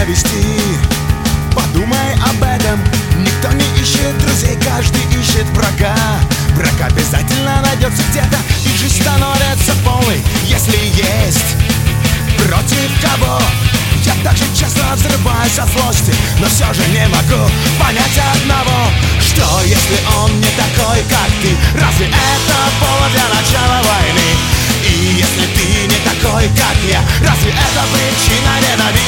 провести. Подумай об этом. Никто не ищет друзей, каждый ищет врага. Враг обязательно найдется где-то, и жизнь становится полной, если есть против кого. Я также часто взрываюсь от злости, но все же не могу понять одного: что если он не такой, как ты? Разве это повод для начала войны? И если ты не такой, как я, разве это причина ненавидеть?